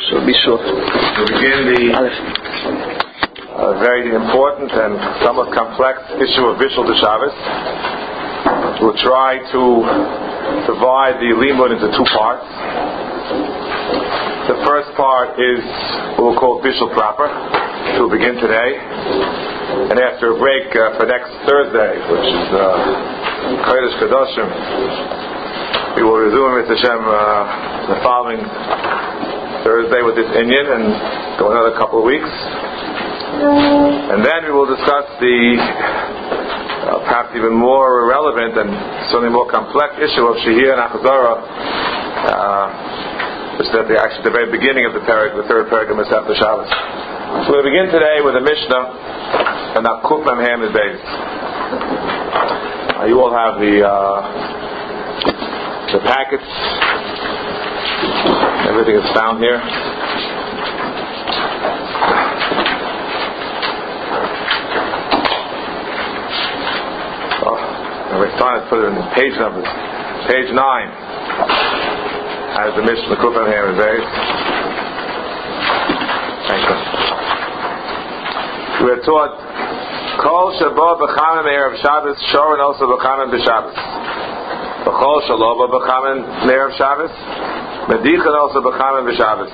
So be short. We begin the very important and somewhat complex issue of Bishul B'Shabbos. We'll try to divide the limud into two parts. The first part is what we'll call Bishul proper, which will begin today. And after a break for next Thursday, which is Kodesh Kadoshim, we will resume with Hashem the following Thursday with this Inyan and go another couple of weeks. And then we will discuss the perhaps even more relevant and certainly more complex issue of Shehiyah and Achazara, which is at the very beginning of the parak, the third parak of Masechta Shabbos. So we'll begin today with a Mishnah and Kuf Mem Ham Beis. You all have the packets. Everything is found here. We're starting to put it in page numbers. Page 9 has the Mishnah Kuf Mem Ham Beis. Thank you. We are taught Kol Shabo B'Chamen Erev Shabbos Shorin also B'Chamen B'Shabbos. Kol Shaloba B'Chamen Erev Shabbos Medichan also B'Chamen B'Shabbos.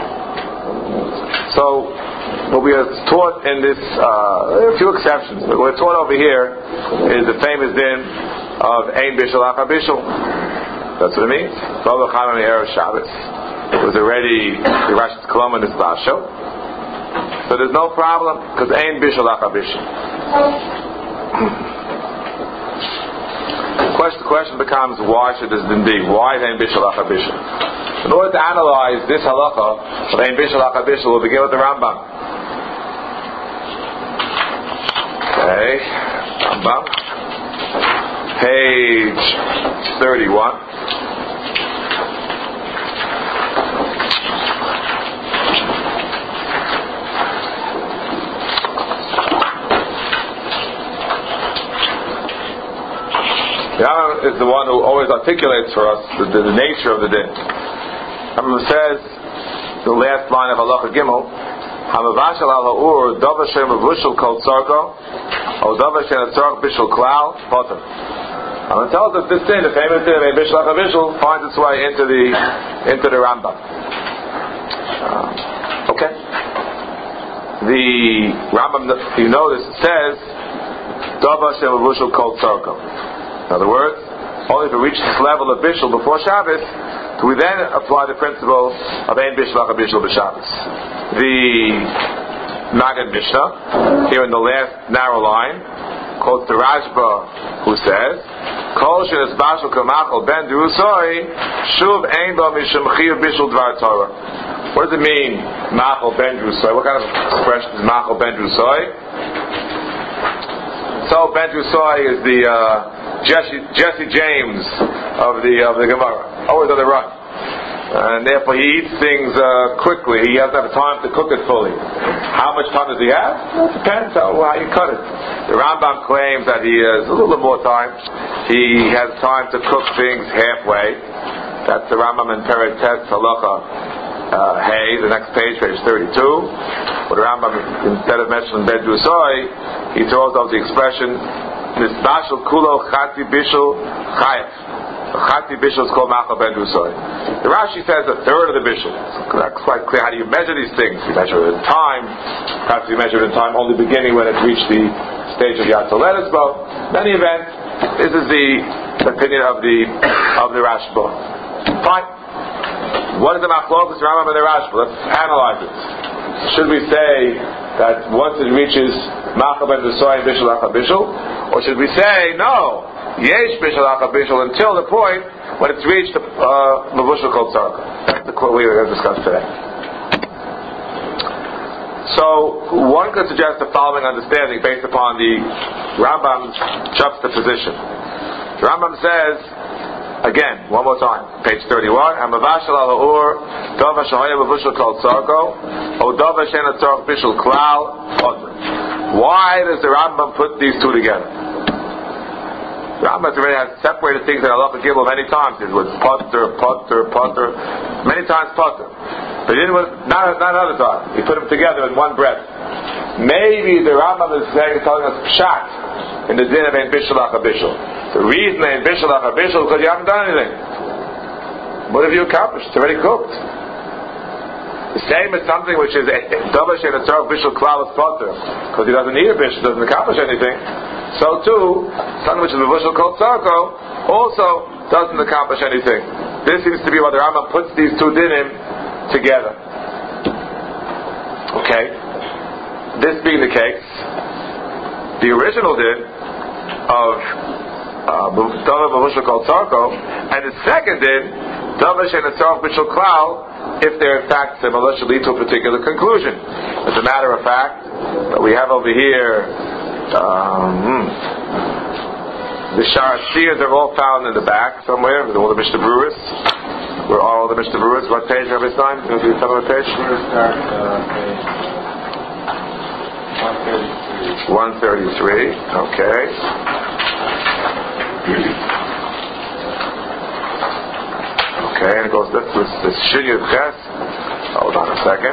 So what we are taught in this, there are a few exceptions, but what we're taught over here is the famous din of Ein Bishul Acha Bishul. That's what it means. Kol B'Chamen Erev Shabbos. It was already the Rash's Kolom in this Basho. So there's no problem, because Ein Bishul Acha Bishul. The question becomes, why should this din be? Why is Ein Bishul Acha Bishul? In order to analyze this halacha of Ein Bishul Acha Bishul, we'll begin with the Rambam. Okay, Rambam, page 31. Rambam is the one who always articulates for us the nature of the din. Rambam says, the last line of Halacha Gimel, Hamavashal al ha'ur davar shem avushal kol tzarko, or davar shem tzark bishul klal potter. Rambam tells us this din, the famous din of Ein Bishul Acha Bishul, finds its way into the Rambam. Okay. The Rambam, you notice, says davar shem avushal kol tzarko. In other words, only if we reach this level of Bishul before Shabbos do we then apply the principle of Ein Bishul Acha Bishul b'Shabbos. The Magen Mishnah, here in the last narrow line, quotes the Rashba, who says, Kol shenes bashul kamachol ben durusoi shuv ein bo mishum chiyuv bishul dvar Torah. What does it mean, machol ben durusoi? What kind of expression is machol ben durusoi? So ben durusoi is the Jesse James of the Gemara, always on the run, and therefore he eats things quickly. He doesn't have time to cook it fully. How much time does he have? It depends how you cut it. The Rambam claims that he has a little bit more time. He has time to cook things halfway. That's the Rambam in Perek Tes Halacha Hey, the next page 32. But the Rambam, instead of mentioning Ben Drusoi, he throws out the expression Nisbashul kulo chati bishul chayef. Chati bishul is called machal ben drusoi. The Rashi says a third of the bishul. That's quite clear. How do you measure these things? You measure it in time. Perhaps you measure it in time only beginning when it's reached the stage of Yad Toledes Bo. In any event, this is the opinion of the Rashba. Fine. What is the machlokas Rambam and the Rashba? Let's analyze it. Should we say that once it reaches machal ben drusoi and bishul acha bishul? Or should we say, no, yesh bishul acha bishul until the point when it's reached mavushal kol tzarka? That's the quote we are going to discuss today. So, one could suggest the following understanding based upon the Rambam's juxtaposition. The Rambam says, again, one more time, page 31, Hamavashal al ha'ur dava shahaya mavushal kol tzarko, o dava shena tzark bishul klal potter. Why does the Rambam put these two together? The Rambam already has separated things in Halacha Gimel many times. It was potter, many times potter. But he didn't, not another time. He put them together in one breath. Maybe the Rambam is telling us pshat in the din of ein bishul achar bishul. The reason ein bishul achar bishul is because you haven't done anything. What have you accomplished? It's already cooked. The same as something which is davar she'eino tzarich bishul klal is potter, because he doesn't need a bishul, doesn't accomplish anything. So too, something which is a bishul called tzarko also doesn't accomplish anything. This seems to be why the Rambam puts these two dinim together. Okay. This being the case, the original din of davar b'bishul called tzarko, and the second din davar she'eino tzarich bishul klal, if they're in fact similar, should lead to a particular conclusion. As a matter of fact, we have over here the Sharatziyas are all found in the back somewhere with all the Mishnah Brewers. Where are all the Mishnah Brewers? What page, Rabbi Stein? Can you tell me what page? Page 133. Okay. Okay, and it goes this Shinyud Ches. Hold on a second.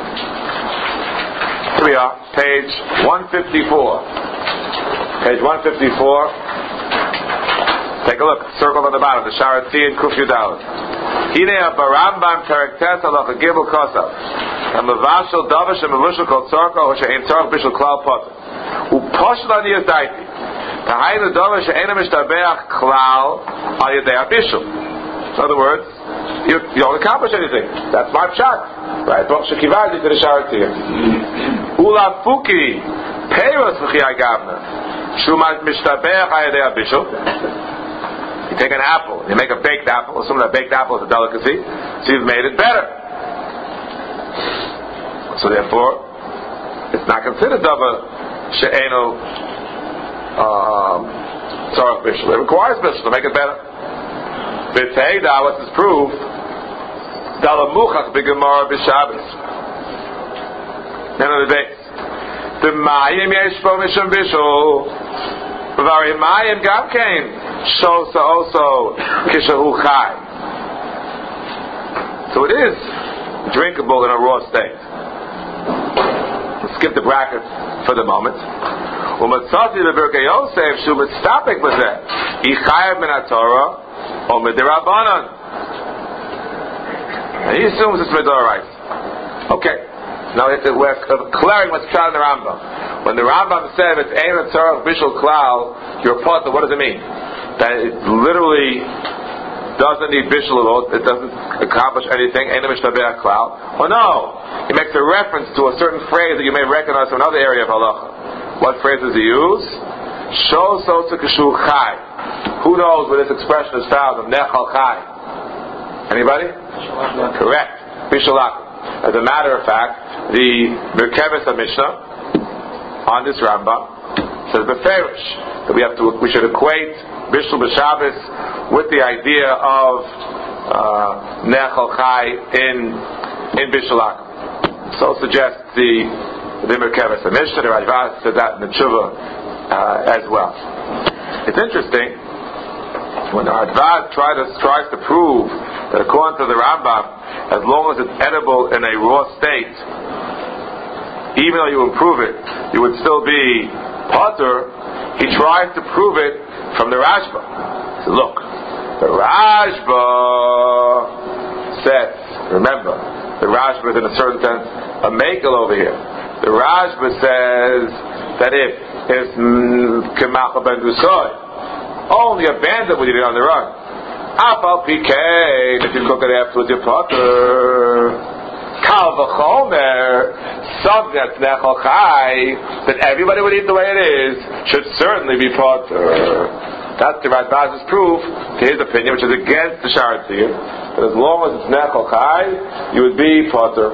Here we are, page 154. Page 154. Take a look, circle on the bottom, the Sharatziyah Kuf Yudalad. Hine Barambam Perek Tes Halacha Gimel Kosav. Hamavashel Davar Shemavashel Kol Tzarko She'ein Tzarich Bishul Klal Potter. Uposhel Ani Yazaiti. Tahaynu Davar She'eino Mishtabeach Klal Al Yadei HaBishul. In other words, you don't accomplish anything. That's my pshat. Right? Baruch Shekivadi to the Sharatziyah. Ula Fuki Peiros V'chiyai Gavna. Shumat Mishtabeach Al Yadei HaBishul. You take an apple, you make a baked apple, assuming that baked apple is a delicacy, so you've made it better. So therefore, it's not considered davar she'eino tzarich bishul. It requires bishul to make it better. B'teida, what's this proof? Dalamuchach b'gemara b'Shabbos. None of the base. The mayim yesh bo mishum bishul. V'vari mayim gam kein. Shosa also kishahu chai. So it is drinkable in a raw state. Let's skip the bracket for the moment. Umatzati leBirkei Yosef shu mitzapek b'zeh ichayev min haTorah or midirabanan. And he assumes it's midoraisa. Okay. Now we're clearing what's found in the Rambam. When the Rambam said it's ein tzarich bishul klal, your partner, what does it mean? That it literally doesn't need bishul at all, it doesn't accomplish anything, ein mishtabeach klal. Oh no! He makes a reference to a certain phrase that you may recognize from another area of halacha. What phrase does he use? Shos osa kashu chai. Who knows where this expression is found of nechal chai? Anybody? Correct. Bishul akum. As a matter of fact, the Merkeves HaMishnah on this Rambam says beferish that we should equate bishul b'Shabbos with the idea of nechal chai in bishul akum. So suggests the Merkeves HaMishnah. The Rajva said that in the Tshuva as well. It's interesting when the Rajva tries to prove that according to the Rambam, as long as it's edible in a raw state, even though you improve it, you would still be potter. He tries to prove it from the Rashba. So look, the Rashba says, remember, the Rashba is in a certain sense a makel over here. The Rashba says that if it's Kemacha ben Dusoy, only a bandit would eat it on the run. Apal Pikein, if you cook it afterwards, you're potter. Kal v'chomer, something that's nechal chai, that everybody would eat the way it is, should certainly be potter. That's the Rajvaz's proof to his opinion, which is against the Sharatziyah, that as long as it's nechal chai, you would be potter.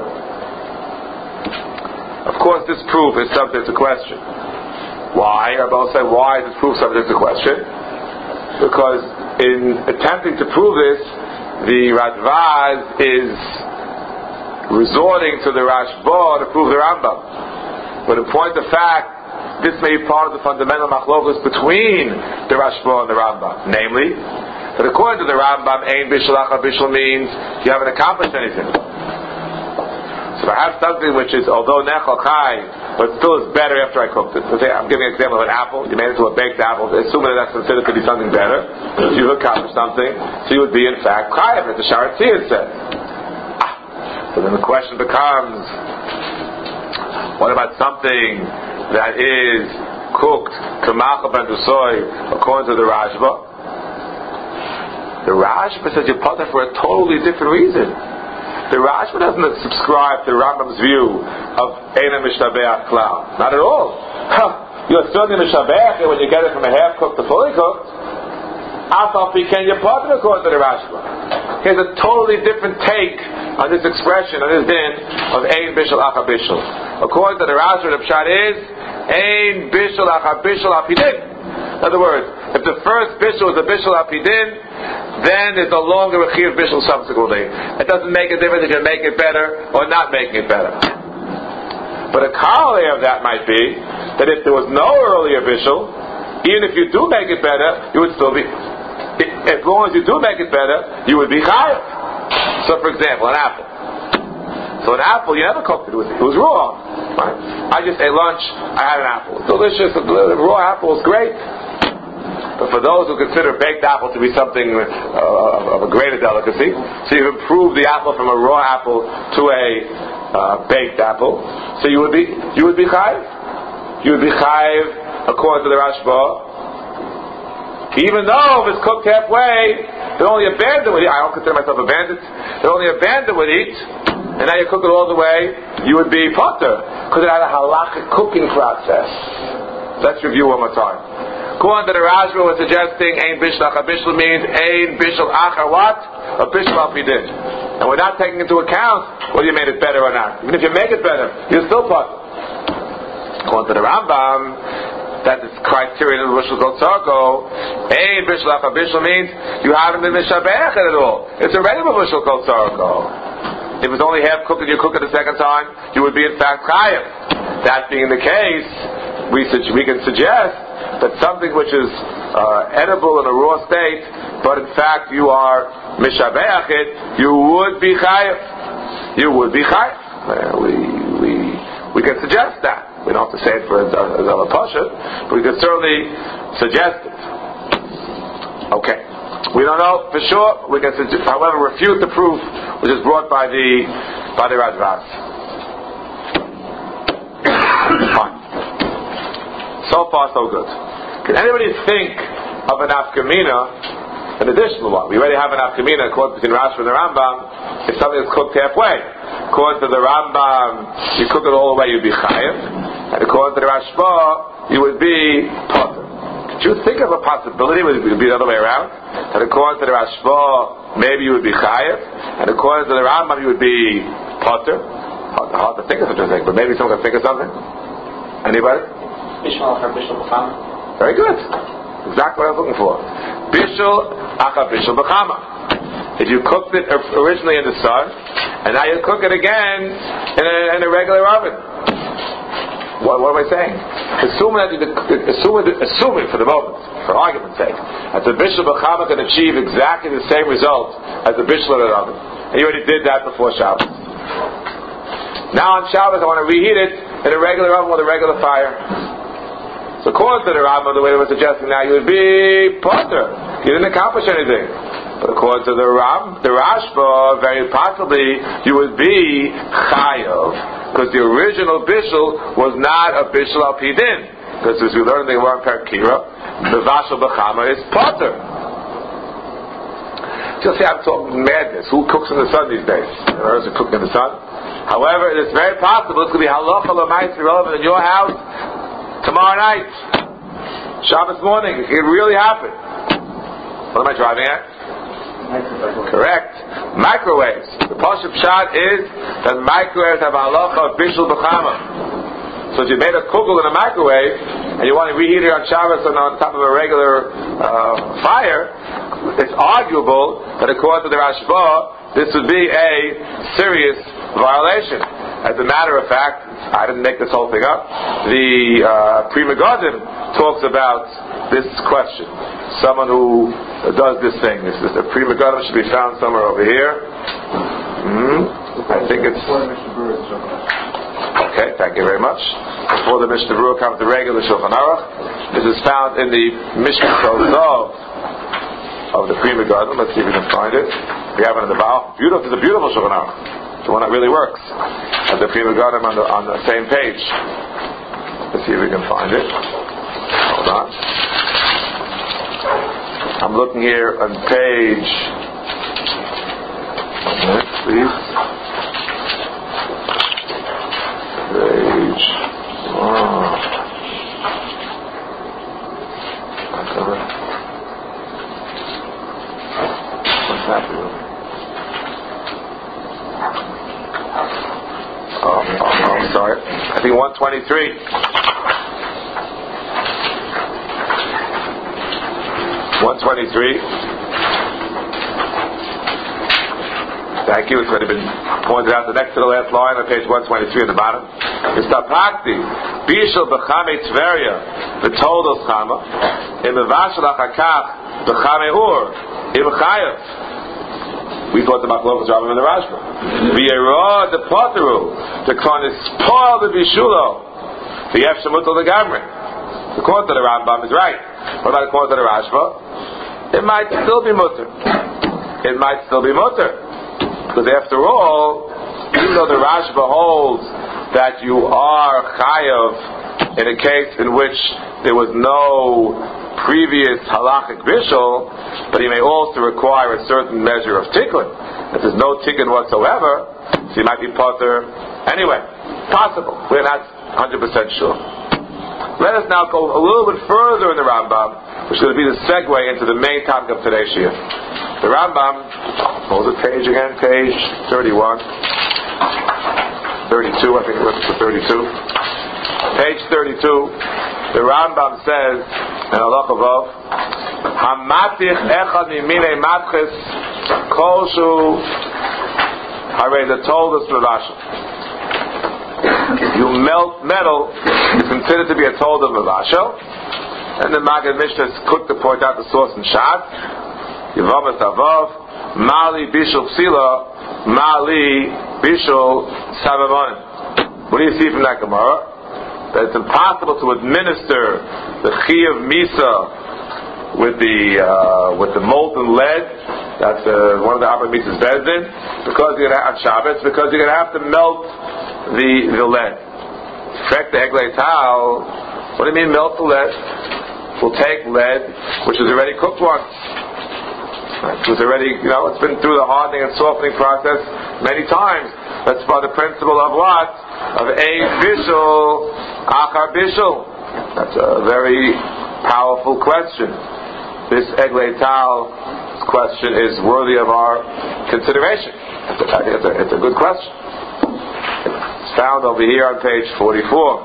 Of course, this proof is subject to question. Why? Rabbi will say, why is this proof subject to question? Because in attempting to prove this, the Radvaz is resorting to the Rashba to prove the Rambam. But in point of fact, this may be part of the fundamental machlokas between the Rashba and the Rambam. Namely, that according to the Rambam, ein bishul achar bishul means you haven't accomplished anything. So if I have something which is, although nechal chai, but still is better after I cooked it. So say, I'm giving an example of an apple. You made it into a baked apple. Assuming that that's considered to be something better. If you accomplish something, so you would be in fact chayav, as the Sharat Tzia said. So then the question becomes, what about something that is cooked k'macha bandusoy according to the Rashba? The Rashba says you're potter for a totally different reason. The Rashba doesn't subscribe to the Rambam's view of Eina Mishtabeach Klal. Not at all. You're still in Mishtabeach when you get it from a half cooked to fully cooked. Afal Piken, you're potter according to the Rashba. He has a totally different take on this expression, on this din of Ein Bishul Acha Bishul. According to the Rashba, the Pshat is Ein Bishul Acha Bishul Apidin. In other words, if the first bishul is a bishul apidin, then there's no longer a chiyuv bishul subsequently. It doesn't make a difference if you make it better or not making it better. But a corollary of that might be that if there was no earlier bishul, even if you do make it better, you would still be, as long as you do make it better, you would be chayav. So for example, an apple. So an apple, you never cooked it. It was raw. Right? I just ate lunch. I had an apple. It's delicious. The raw apple is great. But for those who consider baked apple to be something of a greater delicacy, so you've improved the apple from a raw apple to a baked apple. So you would be chayiv. You would be chayiv according to the Rashba. Even though if it's cooked halfway, the only a bandit would eat. I don't consider myself a bandit. The only a bandit would eat. And now you cook it all the way, you would be potter, because it had a halachic cooking process. Let's review one more time. According to the Rashba, was suggesting Ein Bishul Acha Bishul means Ein Bishul Acha what? A Bishul Apidin. And we're not taking into account whether you made it better or not. Even if you make it better, you're still potter. According to the Rambam, that is criterion of the Bishul Kol Tzarko. Ein Bishul Acha Bishul means you haven't been mishabeach at all. It's already a Bishul Kol Tzarko. If it's only half cooked and you cook it the second time, you would be in fact chayav. That being the case, we can suggest that something which is edible in a raw state, but in fact you are mishabeach it, you would be chayav. You would be chayav. We can suggest that. We don't have to say it for a pasha, but we can certainly suggest it. Okay. We don't know for sure. We can, however, refute the proof which is brought by the Radbaz. Fine. So far, so good. Can anybody think of an afkamina, an additional one? We already have an afkamina according between Rashi and the Rambam. If something is cooked halfway, according to the Rambam, you cook it all the way, you'd be chayav, and according to the Rashba, you would be potter. Do you think of a possibility where it would be the other way around? That according to the Rashba, maybe you would be chayav, and according to the Rambam, you would be potter. Hard to think of such a thing, but maybe someone can think of something. Anybody? Bishul Acha Bishul B'chama. Very good. Exactly what I was looking for. Bishul Acha Bishul B'chama. If you cooked it originally in the sun, and now you cook it again in a regular oven. What am I saying? Assuming for the moment, for argument's sake, that the Bishul B'chama can achieve exactly the same result as the Bishul in an oven. And you already did that before Shabbos. Now on Shabbos I want to reheat it in a regular oven with a regular fire. So according to the Rambam, the way they were suggesting now, you would be potter. You didn't accomplish anything. But according to the Rashba, very possibly you would be chayav. Because the original bishul was not a bishul al pidin. Because as we learned in the Gemara in Perek Kira, the vashal b'chama is potter. Just say I'm talking madness. Who cooks in the sun these days? Others who cook in the sun. However, it is very possible it's going to be halacha l'mayis relevant in your house tomorrow night, Shabbos morning. It could really happen. What am I driving at? Correct. Microwaves. The Pashup shot is that microwaves have a halacha of bishul b'chama. So if you made a kugel in a microwave and you want to reheat it on Shabbos and on top of a regular fire, it's arguable that according to the Rashba, this would be a serious violation. As a matter of fact, I didn't make this whole thing up. The Pri Megadim talks about this question. Someone who does this thing. The Pri Megadim should be found somewhere over here. I think it's... Okay, thank you very much. Before the Mishnah Berurah comes the regular Shulchan Aruch. This is found in the Mishnah Tov of the Pri Megadim. Let's see if we can find it. We have it in the Baal. Beautiful, it's a beautiful Shulchan Aruch. It's the one that really works. At the Pri Megadim on the same page. Let's see if we can find it. Hold on. I'm looking here on page... One minute, please. Page... What's happening? I'm sorry. I think 123. 123. Thank you. It's already been pointed out. The next to the last line on page 123 at the bottom. Mistapakti bishul b'chamei Tveria v'toldos chama imevashel achakach b'chamei ur imchayev. We thought the Machlokes Rabbim and the Rashba. V'yerah the poteru the konis spoil the bishulo the efshemutel the gamrin. According to the Rambam is right. What about according to the Rashba? It might still be mutter. It might still be mutter. Because after all, even though the Rashba holds that you are chayav in a case in which there was no previous halachic bishul, but he may also require a certain measure of tikkun. If there's no tikkun whatsoever, so he might be potter anyway. Possible. We're not 100% sure. Let us now go a little bit further in the Rambam, which is going to be the segue into the main topic of today's shiur. The Rambam, hold the page again, page 31. 32, I think it's 32. Page 32, the Rambam says, in Halacha Vav, Hamatich echad mimine matches kolshu harei the toldus mevashel. You melt metal is considered to be a told of mevashel, and the Maggid Mishnah is quick to point out the source in Shad. Yevamas Avav, Mali Bishul Psila, Mali Bishul Savamonim. What do you see from that Gemara? That it's impossible to administer the Chi of Misa with the molten lead. That's one of the Abba Misa's Bezdin, because you're going to have Shabbos, because you're going to have to melt the lead. Correct the Eglei Tal. What do you mean melt the lead? We'll take lead, which is already cooked once. It was already, it's been through the hardening and softening process many times. That's by the principle of what? Of Ein Bishul, Achar Bishul. That's a very powerful question. This Eglei Tal question is worthy of our consideration. It's a good question. It's found over here on page 44.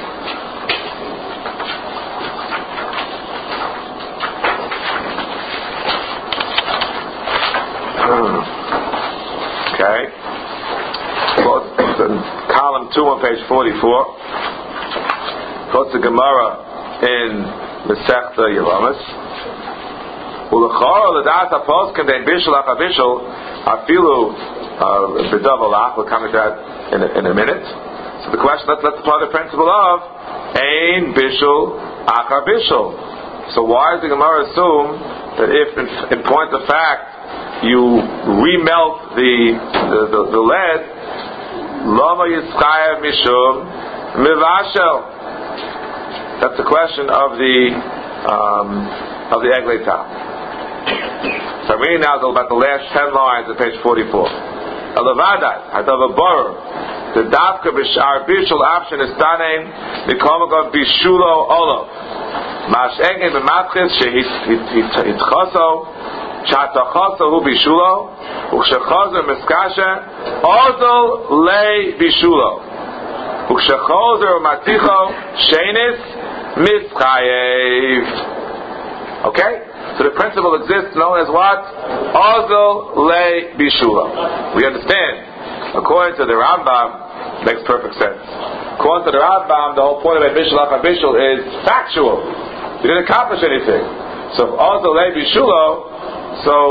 Okay. Well, column 2 on page 44. Quotes the Gemara in Masechta Yevamos. Ulechor l'das haposkim dein bishul achabishul afilu b'davalach. We'll come to that in a minute. So the question, let's apply the principle of ein bishul achabishul. So why does the Gemara assume that if in point of fact you remelt the lead, lama yischayev mishum mivashel? That's the question of the Eglei Tal. So I'm reading now about the last 10 lines of page 44. Elavadas hadav bor the davka b'shar bishul option is tanein mikomagam bishulo olav mash egin b'matchis shehitchaso Chatachaso hu bishulo, ukshechazer miskasha, ozol lei bishulo, ukshechazer maticho shenis mischayev. Okay, so the principle exists known as what? Ozol lei bishulo. We understand. According to the Rambam, makes perfect sense. According to the Rambam, the whole point of a bishul achabishul is factual. You didn't accomplish anything. So if ozol lei bishulo, so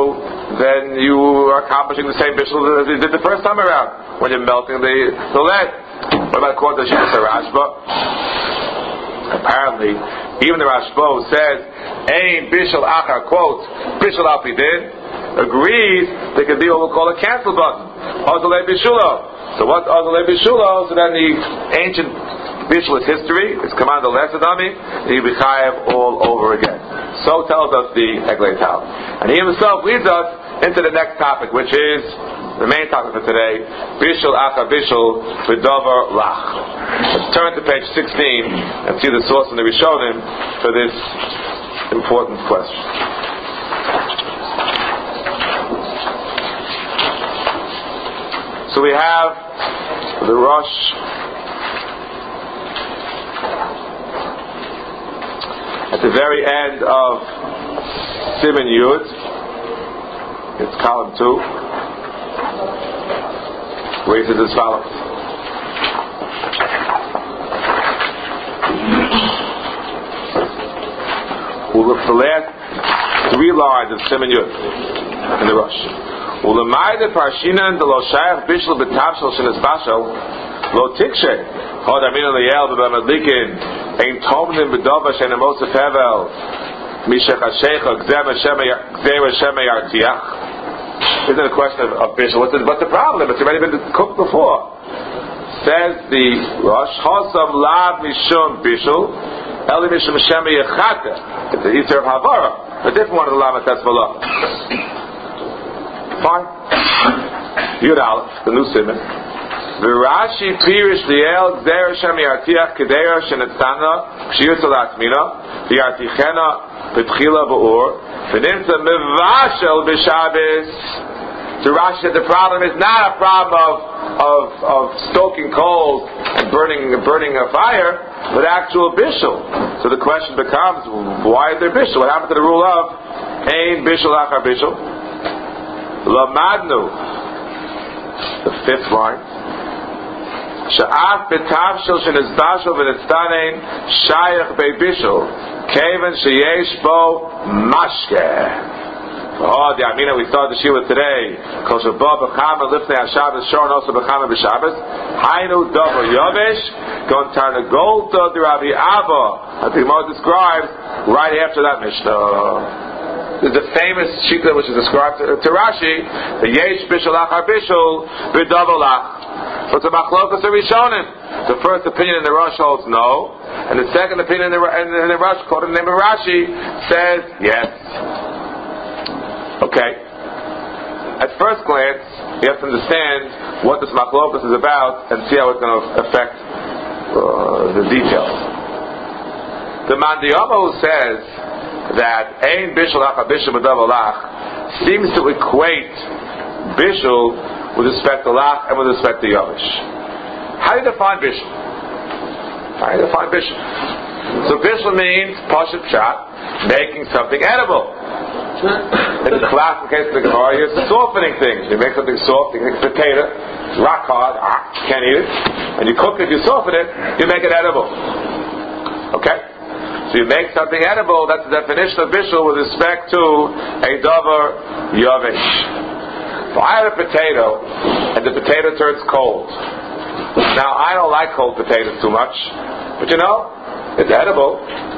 then you are accomplishing the same bishul as you did the first time around when you're melting the lead. What about quarter Shas Rashba? Apparently, even the Rashba says, "Ein bishul achar," quote, "bishul al pidin," agrees there could be what we'll call a cancel button. Ozalei bishulo. So what's Ozalei bishulo? So then the ancient bishul is history. It's command of lesadami, and you be chayav all over again. So tells us the Eglei Tal, and he himself leads us into the next topic, which is the main topic for today: bishul achar bishul v'davar lach. Let's turn to page 16 and see the source in the Rishonim for this important question. So we have the Rosh at the very end of Siman Yud. It's column 2, where he says as follows. We'll look for the last 3 lines of Siman Yud in the Rosh. Ulemayde parshinan de lo shayach bishul betavshel shenes bashel lo tikshe hod amina leyel b'bamadlikin ein tomnim b'dova shenemosef hevel mishachashecha gzema shema yartiach. Isn't it a question of bishul? What's the problem? It's already been cooked before. Says the Rosh, Chosam lav mishum bishul eli mishum shema yechata. It's the Yisr of Havara, a different one of the Lama Tetzvalah. Fine. Yud Aleph, the new Siman. V'Rashi pirish liel gzera shem yartiach kedera shenetzana k'shiyut alatmina v'yartichena b'tchila b'ur v'nimtza mevashel b'Shabbos. So Rashi said the problem is not a problem of stoking coals and burning a fire, but actual bishul. So the question becomes, why is there bishul? What happened to the rule of ein bishul achar bishul? Lamadnu, the 5th line. Sha'af betavshel shenizbashel v'nitzdanein shayach beibishel kevan sheyesh bo mashke. Oh, the Amina we started the shiur today. Kol sheba b'chama lifnei haShabbos shoron also b'chama b'Shabbos. Hainu davar yavesh gon tarnagolta d'Rabbi Abba. As the Gemara describes right after that Mishnah. There's a famous shita which is described to Rashi, the yesh bishul achar bishul b'davar lach. So it's a machlokas of Rishonim. The first opinion in the Rosh holds no, and the second opinion in the Rosh, called in the name of Rashi, says yes. Okay. At first glance, you have to understand what this machlokas is about and see how it's going to affect the details. The Mandiyama who says that ein bishul achar bishul b'davar lach seems to equate bishul with respect to lach and with respect to yavish. How do you define bishul? So bishul means pashut pshat, making something edible. In the classic case of the Gemara, it's softening things. You make something soft, you make a potato, it's rock hard, can't eat it, and you cook it, you soften it, you make it edible. Okay? So you make something edible, that's the definition of bishul with respect to a davar yavish. If I have a potato, and the potato turns cold. Now, I don't like cold potatoes too much, but you know, it's edible.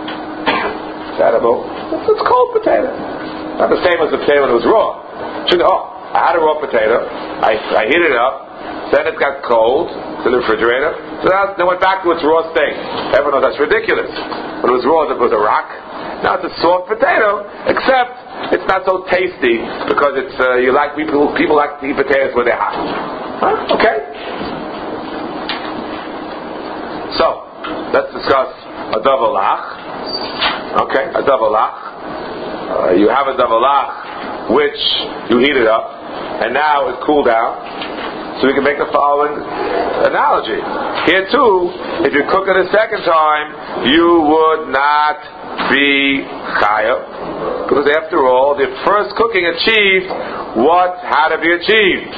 It's cold potato. Not the same as the potato when it was raw. I had a raw potato, I heated it up, then it got cold to the refrigerator, so then went back to its raw state. Everyone knows that's ridiculous. When it was raw, it was a rock. Now it's a soft potato, except it's not so tasty because it's people like to eat potatoes when they're hot. Huh? Okay. So let's discuss a davar lach. Okay, a davar lach. You have a davar lach which you heat it up, and now it's cooled down. So we can make the following analogy. Here too, if you cook it a second time, you would not be chayav, because after all, the first cooking achieved what had to be achieved.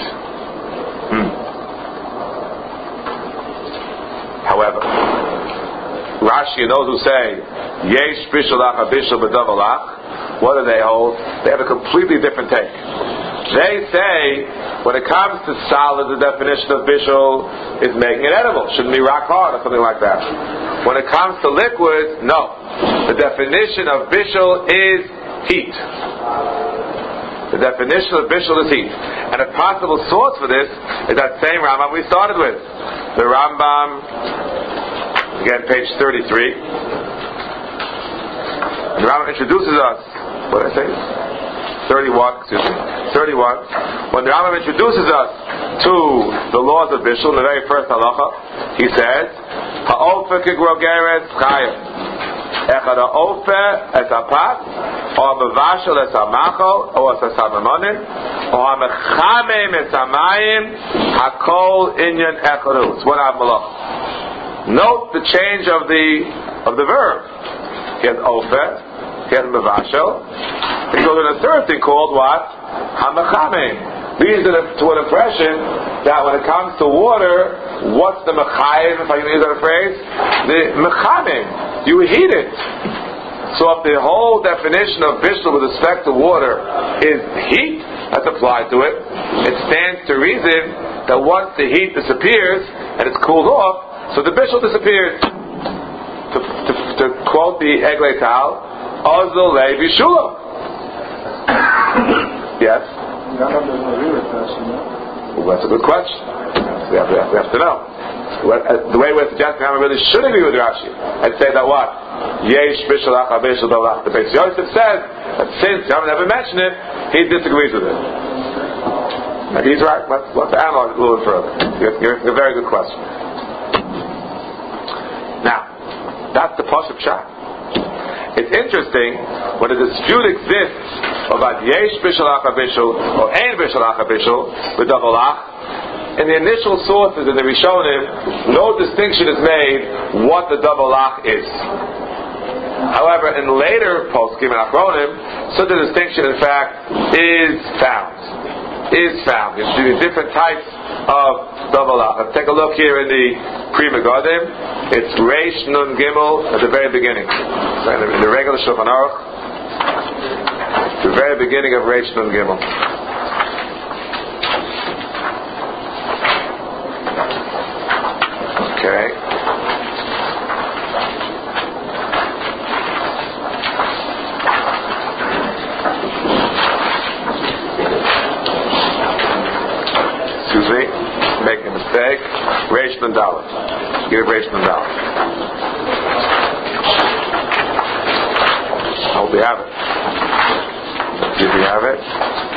However, Rashi and those who say yesh bishul achar bishul b'davar lach, what do they hold? They have a completely different take. They say when it comes to solid, the definition of bishul is making it edible. Shouldn't be rock hard or something like that. When it comes to liquid, no. The definition of bishul is heat. The definition of bishul is heat. And a possible source for this is that same Rambam we started with. The Rambam, again, page 33. The Rambam introduces us, what did I say? 31. When the Rambam introduces us to the laws of bishul, in the very first halacha, he says, Ha'ofer kigrogeret chayim. Echad ha'ofer es ha'pat, or ha'mevashel es ha'machol, or es ha'samamonim, or ha'mechamem es ha'mayim, ha'kol inyan echadu. It's one ha'malach. Note the change of the verb. He has ofer, he has mevashel. He goes to a third thing called what? Hamachamim. Leads to an impression that when it comes to water, what's the mechayim, if I can use that phrase? The mechamim. You heat it. So if the whole definition of bishul with respect to water is heat that's applied to it, it stands to reason that once the heat disappears and it's cooled off, so the bishul disappears. To quote the Eglei Tal, Ozol Le Bishula. Yes? Well, that's a good question. We have to know. The way we're suggesting how really should agree with Rashi. I'd say that what? Yesh bishul acha bishul dalach. The Beis Yosef says that since Yom never mentioned it, he disagrees with it. And he's right. Let's analyze it a little bit further. You're a very good question. Now, that's the Pashup Shah. It's interesting when a dispute exists about yesh bishul acha bishul or ein bishul acha bishul with double ach. In the initial sources in the Rishonim, no distinction is made what the double ach is. However, in later poskim and achronim, such a distinction, in fact, is found. There's different types of double ach. Let's take a look here in the Pri Megadim. It's Reish Nun Gimel at the very beginning. In the regular Shulchan Aruch, the very beginning of Reish Nun Gimel. Okay. Excuse me, making a mistake. Reish Nun Dalet. Give Reish Nun Dalet. I hope we have it. Let's see if we have it.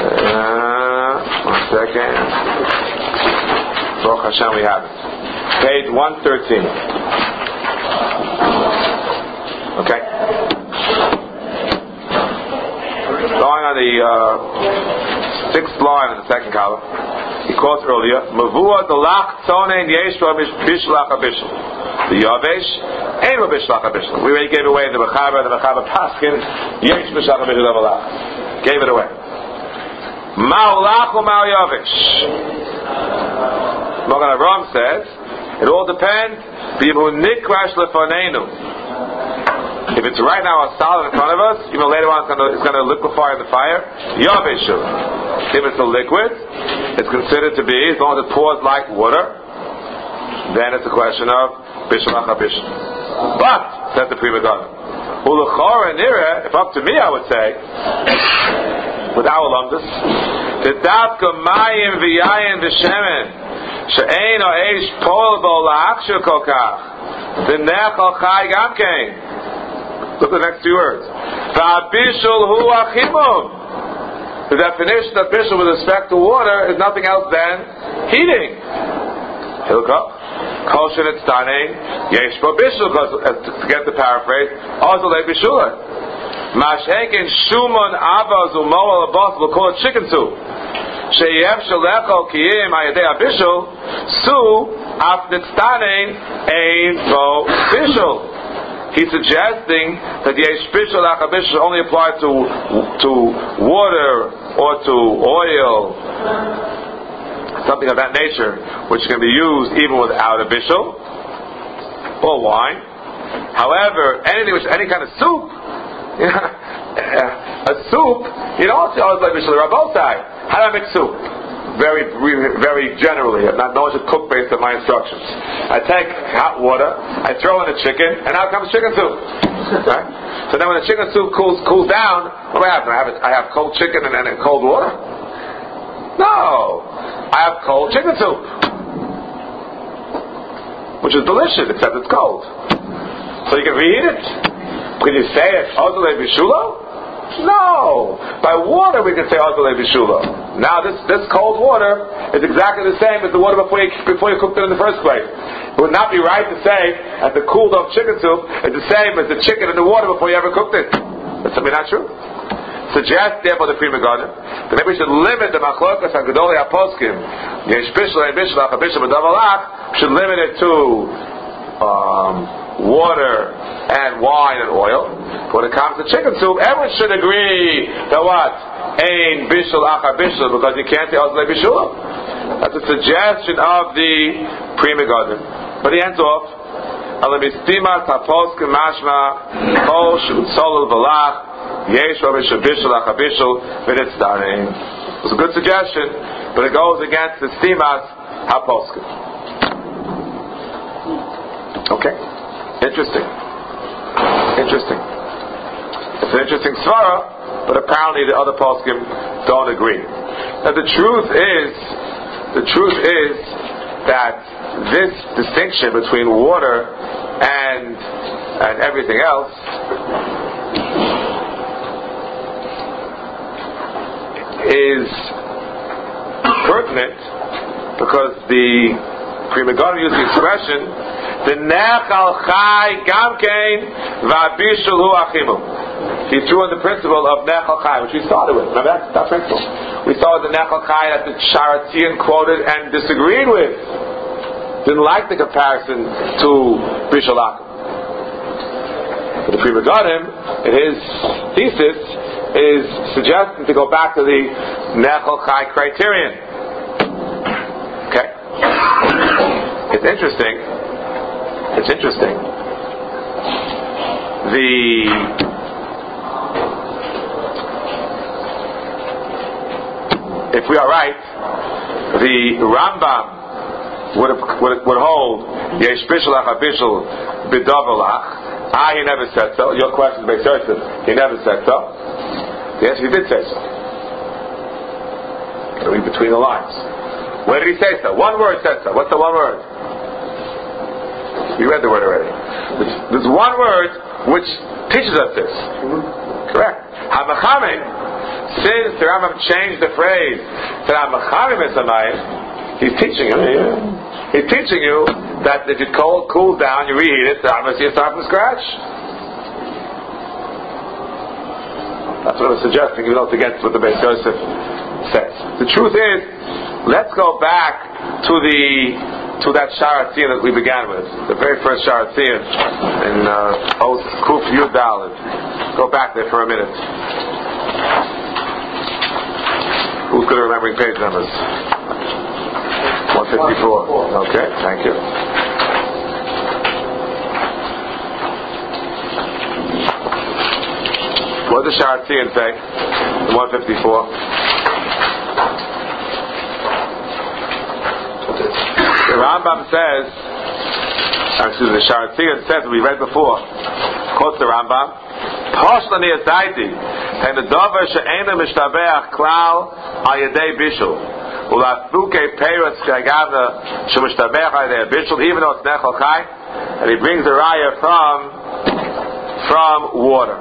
1 second. Baruch Hashem, we have it. Page 113. Okay. Going on the 6th line in the second column, he quotes earlier, Mavua delach tzonein yesh bishul acha bishul. The yavesh ain't bishul acha bishul. We already gave away the mechaber paskin yesh bishul acha bishul avalach. Gave it away. Ma'olach or ma'ol yavesh. Magen Avraham says, it all depends. If it's right now a solid in front of us, even later on it's going to liquefy in the fire. Yaveshu. If it's a liquid, it's considered to be, as long as it pours like water, then it's a question of bishul acha bishul. But says the Pri Megadim, ulachora nira. If up to me, I would say, with our lumdus, the davka mayim v'yayin v'shemen. She'ein ha'esh pol bo la'achshir kol kach v'nechal chai gam kein. Look at the next two words. V'abishul hu achimum. The definition of bishul with respect to water is nothing else than heating. Hilkach kol shenetztanein yesh bo bishul. To get the paraphrase, also le bishul. Mashhenkin shumon avaz u'moal abos. We'll call it chicken soup. Sheyev shalechol kiyim ayadei abishul su af nitztanein ein bo bishul. He's suggesting that the yesh bishul acha bishul only applies to water or to oil, something of that nature, which can be used even without a bishul or wine. However, any kind of soup A soup, you don't say Ozlei Bishul Rabosai. How do I make soup? Very, very generally. No one should cook based on my instructions. I take hot water, I throw in the chicken, and out comes chicken soup. Right? So then when the chicken soup cools down, what happens? I have cold chicken and cold water? No. I have cold chicken soup, which is delicious, except it's cold. So you can reheat it. Can you say it Ozlei Bishulo? No. By water we can say Ozlei Bishulo. Now this cold water is exactly the same as the water before you cooked it in the first place. It would not be right to say that the cooled off chicken soup is the same as the chicken in the water before you ever cooked it. That's simply not true. Suggest therefore the Pri Megadim that maybe we should limit the machlokas HaGedolei HaPoskim Yesh Bishul and Bishul HaChabishul B'Davalach, should limit it to water and wine and oil. When it comes to chicken soup, everyone should agree that what? Ein Bishul Achar Bishul, because you can't say Ozlei Bishul. That's a suggestion of the Pri Megadim. But he ends off Alamistimas HaPoskim Mashma Kol Sholul V'Lach Yesh Bishul Bishul Achar Bishul V'Nitzdarein. It's a good suggestion, but it goes against the Stimas HaPoskim. Okay. Interesting. It's an interesting svara, but apparently the other poskim don't agree. Now the truth is that this distinction between water and everything else is pertinent because the Pri Megadim used the expression the nechal chai gamkein va'bishul hu achimu. He threw in the principle of nechal chai, which we started with. Remember that principle? We started with the nechal chai that the Sharatzian quoted and disagreed with. Didn't like the comparison to bishul achim. But the Pri Megadim, in his thesis, is suggesting to go back to the nechal chai criterion. Okay, it's interesting. If we are right, the Rambam would hold Yesh Bishul Achar Bishul B'Davalach. He never said so. Your question is based on he never said so. Yes, he did say so. Can read between the lines. Where did he say so? One word said so. What's the one word? We read the word already. There's one word which teaches us this. Correct. Hamachamim. Since the Rambam changed the phrase to Hamachamim Esamayim, he's teaching you that if it cools down, you reheat it, the Rambam you start from scratch. That's what I was suggesting, even though it's against what the Beis Yosef says. The truth is, let's go back to that Sharatzian that we began with, the very first Sharatzian in Kuf Yud Dalet. Go back there for a minute. Who's good at remembering page numbers? 154. Okay, thank you. What does the Sharatzian say? 154. The Rambam says, the Sharatzian says, we read before, quotes the Rambam, Poshlani Asaiti, and the Dover She'ena Mishtabeach Klal Al Yedei Bishul, Ulafuke Peiros Kagavna Shemishtabeach Al Yedei Bishul, even though it's Nechal Chai, and he brings the raya from water.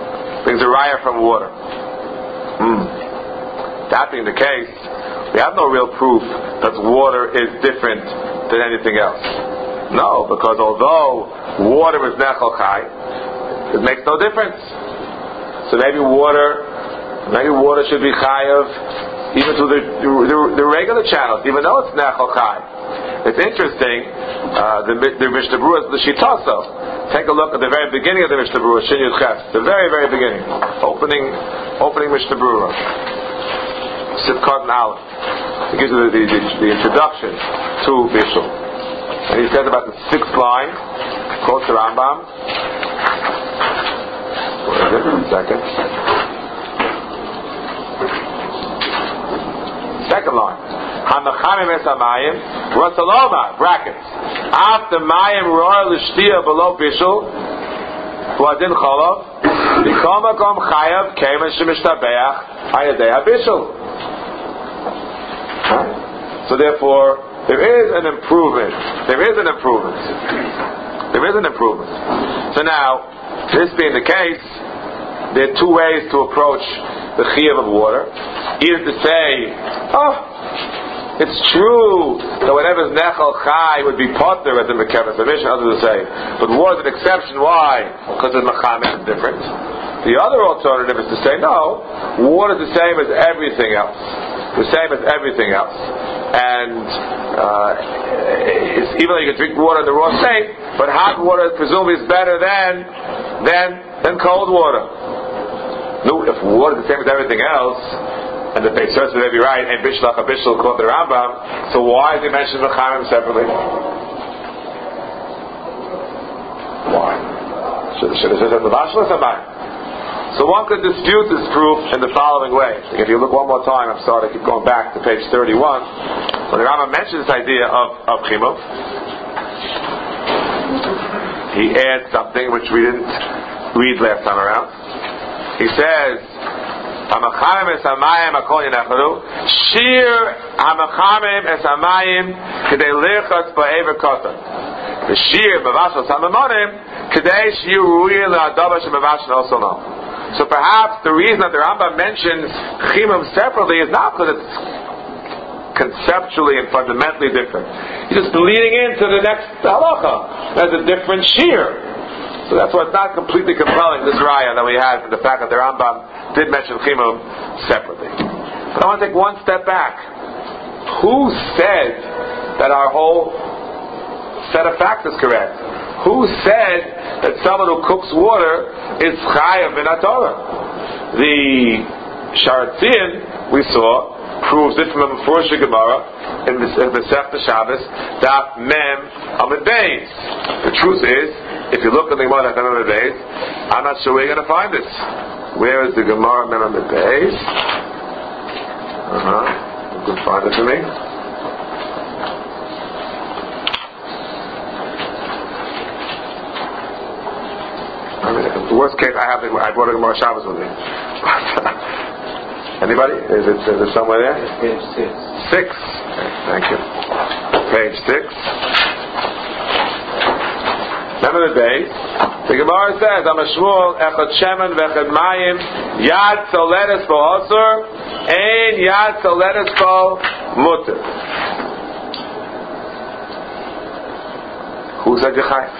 That being the case, we have no real proof that water is different than anything else. No, because although water is nechal chai, it makes no difference. So maybe water should be chayav even through the regular channels, even though it's nechal chai. It's interesting. The Mishnah Berurah is the Shitaso. Take a look at the very beginning of the Mishnah Berurah, Shin Yud Ches, the very, very beginning, opening Mishnah Berurah, Sivkot and Aleph. He gives you the introduction to Bishul, and he says about the 6th line, quotes the Rambam. Second. Second line. Hamachamim es hamayim Rasaloma brackets. After mayim royal l'shtia below bishul v'adin cholav b'kol makom chayav kemen shemishtabeach hayadei habishul. So therefore, there is an improvement. So now, this being the case, there are two ways to approach the chiyuv of water. Either to say, it's true that whatever is nechal chai would be potter as in the keves havish. Others will say, but water is an exception. Why? Because the machamim is different. The other alternative is to say, no, water is the same as everything else. And even though you can drink water in the raw state, but hot water presumably is better than cold water. No, if water is the same as everything else, and the Beis Yosef may be right, and Bishlach a Bishul called the Rambam, so why is he mentioned Mechamim separately? Why? Should have said the Bashal Samayim. So one could dispute this proof in the following way. If you look one more time, I'm sorry, I keep going back to page 31. When the Rambam mentions this idea of Chimuv, he adds something which we didn't read last time around. He says, "Hamachamim es hamayim akol yinecharu shir hamachamim es hamayim kedei lichas ba'ever kotan the shir b'vashal samamonim kedei shir ruyin la'adava shemavashal also no." So perhaps the reason that the Rambam mentions Chimum separately is not because it's conceptually and fundamentally different. He's just leading into the next halacha as a different shir. So that's why it's not completely compelling, this raya that we had from the fact that the Rambam did mention Chimum separately. But I want to take one step back. Who said that our whole set of facts is correct? Who said that someone who cooks water is chayav min haTorah? The Sharatzian we saw proves it from a Mefurish Gemara in the Sefta Shabbos Daf Mem Amud Beis. The truth is, if you look at the Gemara Daf Mem Amud Beis, I'm not sure where you're going to find this. Where is the Gemara Mem Amud Beis? You can find it for me. The worst case, I brought a Gemara Shabbos with me. Anybody? Is it somewhere there? Page 6. 6. Thank you. Page 6. Remember the day. The Gemara says, "Am Shmuel echad shemen vechad mayim yad soledes bo osur ein yad soledes bo mutter." Who said Yechayev?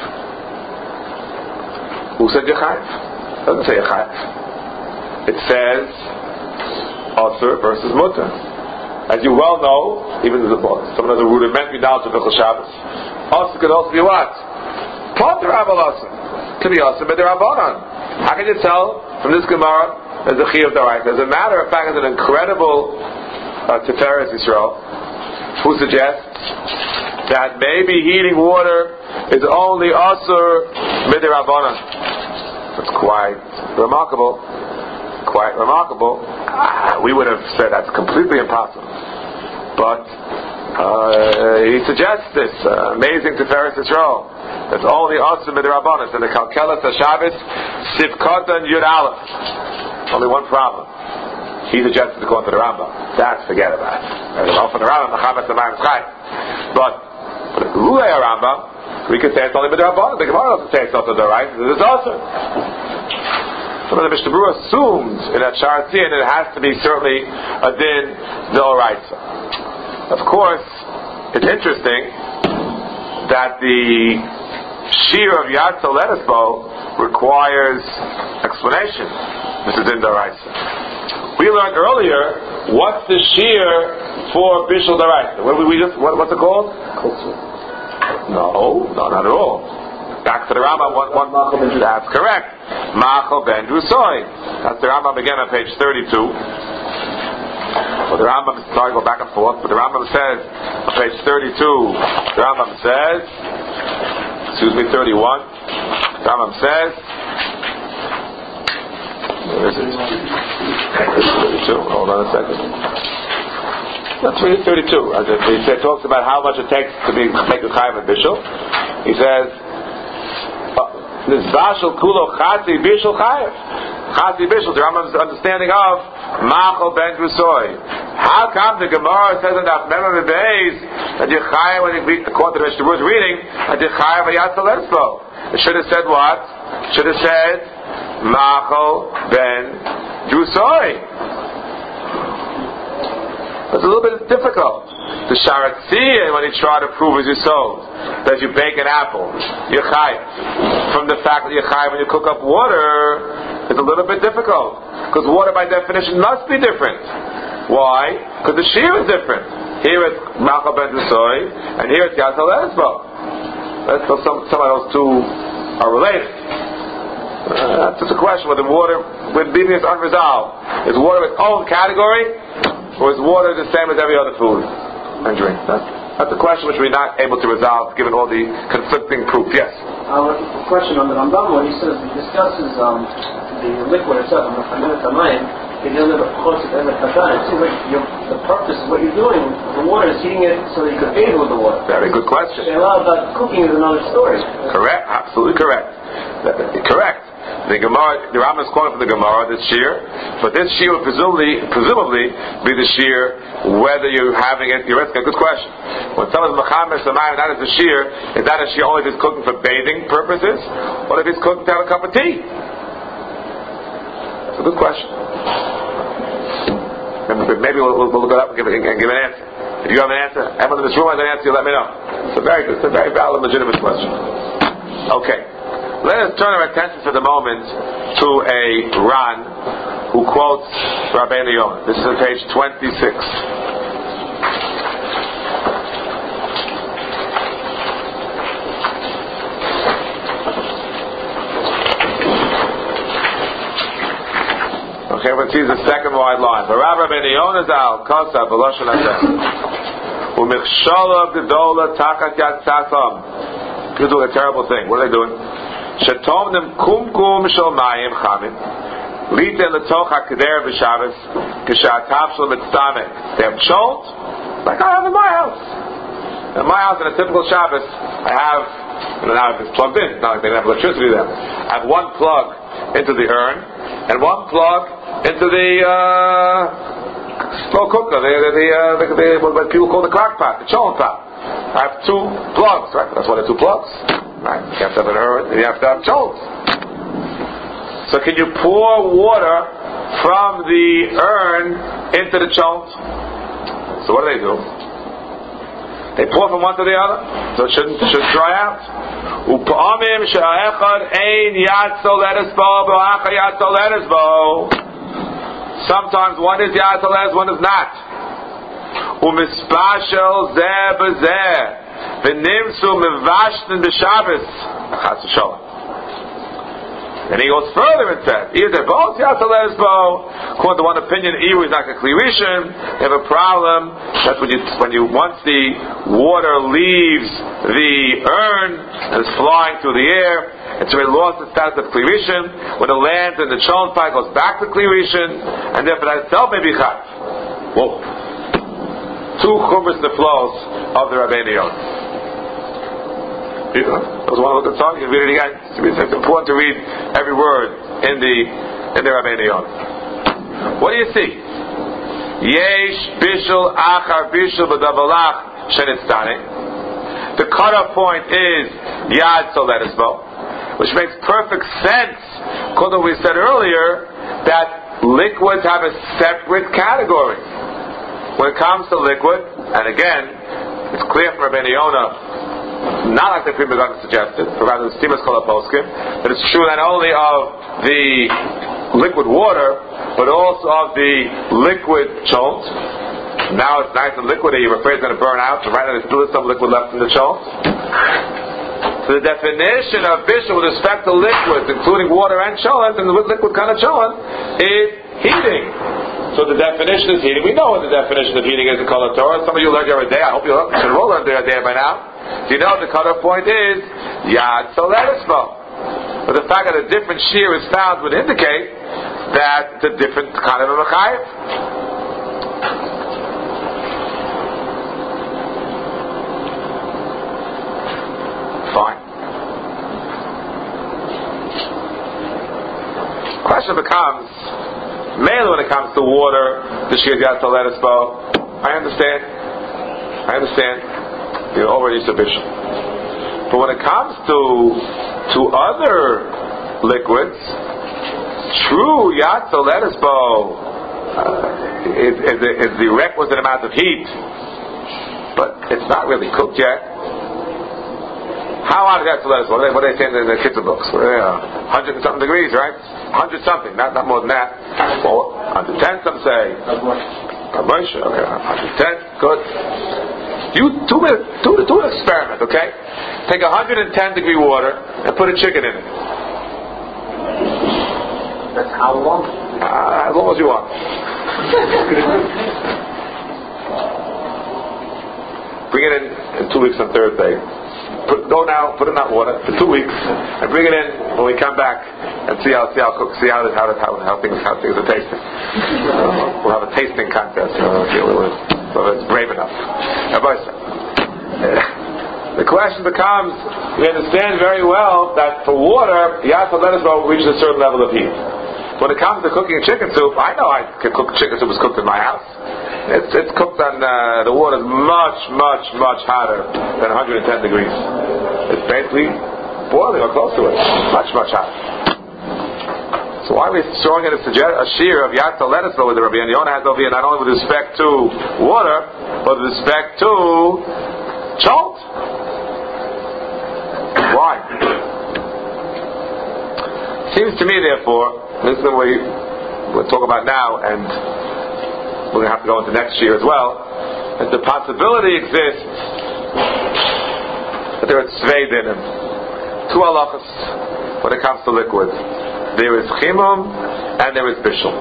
Who said Yechayev? Doesn't say Yechayev. It says Osur versus Mutter. As you well know, even someone has a rudimentary knowledge of Hilchos Shabbos. Osur could also be what? Potter Aval Osur. Could be Osur b'derabbanan. How can you tell from this Gemara as a Chiyuv D'Oraisa? As a matter of fact, it's an incredible Tiferes Yisrael who suggests that maybe heating water is only Osur b'derabbanan. That's quite remarkable. We would have said that's completely impossible. But he suggests this amazing Tiferes Yisrael. That's only Osur Midrabanan. In the Kalkelas HaShabbos, Sivkotan Yud Aleph. Only one problem. He suggested to go into the Rambam. That's forget about it. From the Rambam, but Lulei Rambam, we could say it's only Midrabanan. The Gemara doesn't say it's also D'Oraisa. It's Osur. So the Mishnah Berurah assumed in that Sharatzian it has to be certainly a din D'Oraisa. Of course, it's interesting that the shear of Yad Soledes bo requires explanation. This is din D'Oraisa. We learned earlier what's the shear for Bishul D'Oraisa. What's it called? No, not at all. Back to the Rambam, that's correct. Machal ben Drusoi. That's the Rambam again on page 32. Well, the Rambam, sorry, go back and forth, but the Rambam says, on page 32, the Rambam says, 31, the Rambam says, Where is it? 32. Hold on a second. That's 32. He talks about how much it takes to make a chayav and bishul. He says, "Nizbashel kulo chasi bishul chayav." Chasi bishul. The Rambam's understanding of machal ben drusoi. How come the Gemara says in that Memor Beis that you chayav when you read according to the Mishnah Berurah's reading that you chayav v'yatzal esbo? It should have said what? Should have said machal ben drusoi. It's a little bit difficult. The Sharatzi, when he tried to prove as you sold, that you bake an apple, you're chayav. From the fact that you're chayav when you cook up water, it's a little bit difficult. Because water by definition must be different. Why? Because the shear is different. Here it's Machal ben Drusoi, and here it's Yatzal Esbo. So some of those two are related. That's just a question whether water, when leaving is unresolved, is water its own category, or is water the same as every other food and drink? That's a question which we're not able to resolve given all the conflicting proof. Yes? A question on the Rambam when he says, he discusses the liquid itself, it seems like the purpose of what you're doing with the water is heating it so that you can bathe with the water. Very good question. A lot about cooking is another story. Correct, absolutely correct. Correct. The Gemara, the Rambam is quoting from the Gemara this shear, but this shear would presumably be the shear whether you're having it. You're asking a good question. When someone's mechamer samayim, that is the shear. Is that a shear only if he's cooking for bathing purposes, or if he's cooking to have a cup of tea? It's a good question. Maybe we'll look it up and give an answer. If you have an answer, everyone in this room has an answer. You let me know. It's a very good, it's a very valid, legitimate question. Okay. Let us turn our attention for the moment to a Ran who quotes Rabbeinu Yonah. This is on page 26. Okay, everyone sees the second wide line. Rabbeinu Yonah zal kosa b'loshen hashem u'michshala gedola tachat yad tzasam. People doing a terrible thing. What are they doing? Shetomnim kumkum shel mayim chamim liten letoch hakeder b'Shabbos k'she'atav shel mitzameh. They have cholt like I have in my house. In my house, in a typical Shabbos, I have, now if it's plugged in, it's not like they have electricity there. I have one plug into the urn and one plug into the slow cooker, what people call the crock pot, the cholent pot. I have two plugs, right? That's why there are two plugs. Right? You have to have an urn, and you have to have cholent. So can you pour water from the urn into the cholent? So what do? They pour from one to the other, so it should dry out. Sometimes one is yatzoles, one is not. Umispashel zeh bezeh v'nimsu mevashtin b'Shabbos chas v'sholom. And he goes further and says, either they're both yatzoles bo. According to one opinion, Iru is not a kli rishon. They have a problem. That's when you once the water leaves the urn and is flying through the air, it's already lost its status of kli rishon. When it lands in the cholent pot, it goes back to kli rishon, and therefore that itself may be chayv. Whoa. Two chumras the flows of the Rabbeinu Yonah. Those want to look at the song, you can read it again. It's important to read every word in the Rabbeinu Yonah. What do you see? Yesh bishul achar bishul b'davalach shenitztane. The cutoff point is yad soletisbo, which makes perfect sense because we said earlier that liquids have a separate category. When it comes to liquid, and again, it's clear from Rabbeinu Yonah, not like the Pri Megadim suggested, rather the Stimas Kol HaPoskim, that it's true not only of the liquid water, but also of the liquid cholent. Now it's nice and liquidy, you're afraid it's going to burn out, so right now there still is some liquid left in the cholent. So the definition of bishul with respect to liquids, including water and cholent, and the liquid kind of cholent, is heating. So the definition is heating. We know what the definition of heating is in Kol HaTorah. Some of you learned it every day. I hope you should all learn it every day by now. So you know the cutoff point is Yad Soletismo. But the fact that a different shear is found would indicate that it's a different kind of a mechayev. Fine. Question becomes, mainly when it comes to water, the Shir Yatsa let us go. I understand. You're already sufficient. But when it comes to other liquids, true Yatsa let us go is the requisite amount of heat, but it's not really cooked yet. How hot is that to let us go? What are they saying in the kids' books? 100 and something degrees, right? 100 something, not more than that. Well, 110, some say. Okay, 110, good. You do an experiment, okay? Take 110 degree water and put a chicken in it. That's how long? As long as you want. Bring it in 2 weeks on Thursday. Put it in that water for 2 weeks, and bring it in when we come back and see how things are tasting. We'll have a tasting contest. So it's brave enough. The question becomes: we understand very well that for water, you have to let us know reaches a certain level of heat. When it comes to cooking chicken soup, I know I can cook chicken soup is cooked in my house. It's cooked on the water is much hotter than 110 degrees. It's basically boiling or close to it. Much hotter. So why are we throwing in a shear of Yatsa let us know with the Rabbi Yonah has over here, not only with respect to water, but with respect to chalt? Why? Seems to me, therefore, this is the way we'll talk about now, and we're going to have to go into next year as well, that the possibility exists that there are tzvei dinim, two halachas when it comes to liquids. There is chimum and there is bishul.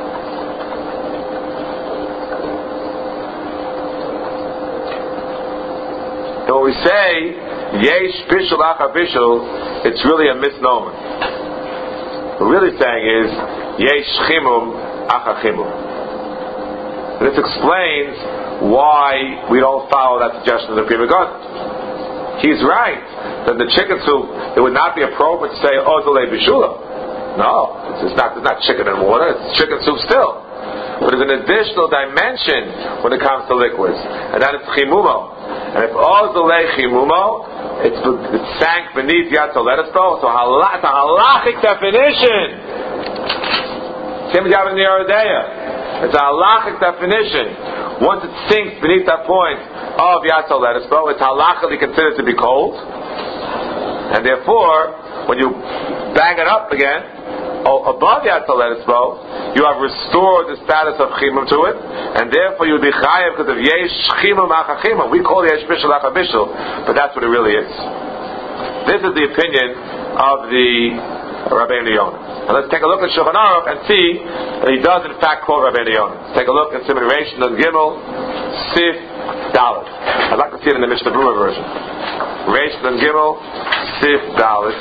And when we say yesh bishul acha bishul, it's really a misnomer. What we're really saying is yesh chimum acha chimum. This explains why we don't follow that suggestion of the Pri Megadim. He's right that the chicken soup, it would not be appropriate to say ozole bishula. No, it's not chicken and water. It's chicken soup still. But there's an additional dimension when it comes to liquids, and that is chimumo. And if ozole chimumo, it's sank beneath Yatsa let us go. So it's a halachic definition. Same as you have in the Yeridea. It's a halachic definition. Once it sinks beneath that point of Yatsa let us go, it's halachically considered to be cold. And therefore, when you bang it up again, above Yatsa let us go, you have restored the status of chimum to it, and therefore you would be chayav because of yesh chimum acha chimum. We call it yesh bishul acha bishul, but that's what it really is. This is the opinion of the Rabbeinu Yonah. Now let's take a look at Shulchan Aruch and see that he does in fact quote Rabbeinu Yonah. Let's take a look at Siman Reish and Gimel Sif Dalet. I'd like to see it in the Mishnah Berurah version. Reish and Gimel Sif Dalet.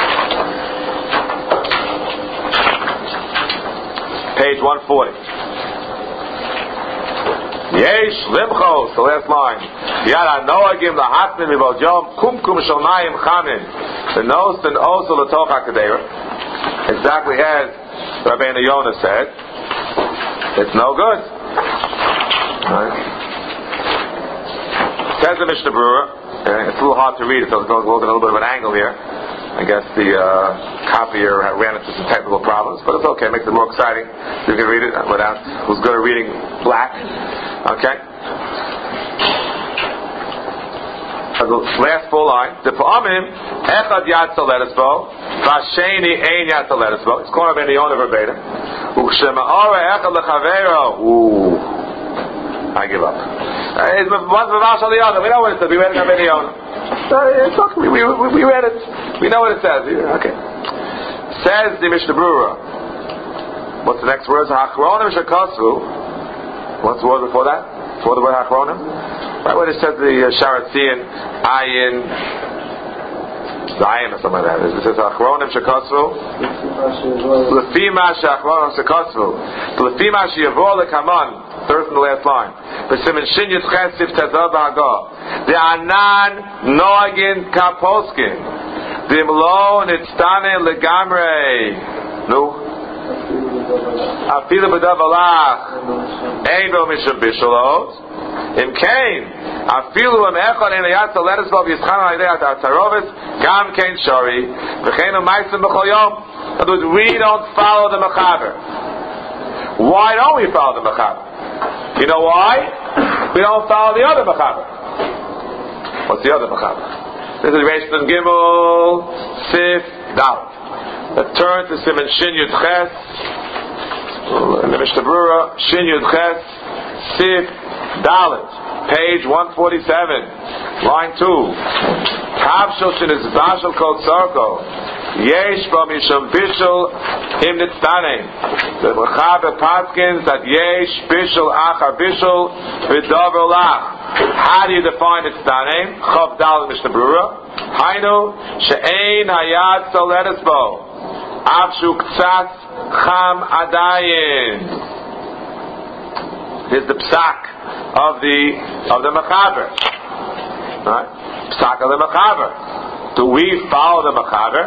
Page 140. Yesh limchos, the last line. Yara noagim lahatnim mibal yom kumkum shalmayim chamin. The nose and also latoch hakadera. Exactly as Rabbeinu Yonah said. It's no good. Right. Says the Mishnah Berurah. It's a little hard to read, so it's going to look at a little bit of an angle here. I guess the copier ran into some technical problems, but it's okay. It makes it more exciting. You can read it without who's good at reading black. Okay. The last full line. The pa'amim echad yatsa let us go. Vasheni ein yatsa let us go. It's called Rabbeinu Yonah verbatim. U'shema'ara echad lechavero. Ooh, I give up. It's one v'vash on the other. We know what it says. We read it in Rabbeinu Yonah. We read it. We know what it says. Okay. Says the Mishnah Berurah. What's the next word? Hachronim shekasu. What's the word before that? Before the word hachronim? Right when it says the Sharatzian, Ayin, Zion or something like that. It says Achronim Shekosvu. Lefima Shachronim Shekosvu. Lefima Sheyavor Lekamon. Third from the last line. B'simin Shin Yitzches Sif Tezav Ha'agah. The Anan Noagin Kaposkin. The Imlo Nitztane Legamre. No. Afilu B'dav Alach. Ein Bo Mishum Bishalot. Im Kain. Afilu Im Echad Ein Yatsa Letis Bo V'Yischan Ha'idei Atarovis. Gam Kain Shori. V'cheinu Maisim B'chol Yom. In other words, we don't follow the Mechaber. Why don't we follow the Mechaber? You know why? We don't follow the other Mechaber. What's the other Mechaber? This is Reish Nun Gimel Sif Dalet. Let's turn to Siman Shin Yud Ches in the Mishnah Berurah. Shin Yud Ches Sif Dalet, page 147, line 2. Tavshel Shin is Bashel Kol Tzarko. Yesh Ba Mishum Bishul Im Nitztanein. The Mechaber Paskins that Yesh Bishul Achar Bishul V'Davar Lach. How do you define Nitztanein? Chav Dal Mishnah Berurah. Hainu She'ein Hayad Soledes Bo Avshu Ktsat Cham Adayin. Here's the psak of the Mechaber. Right? Psak of the Mechaber. Do we follow the Mechaber?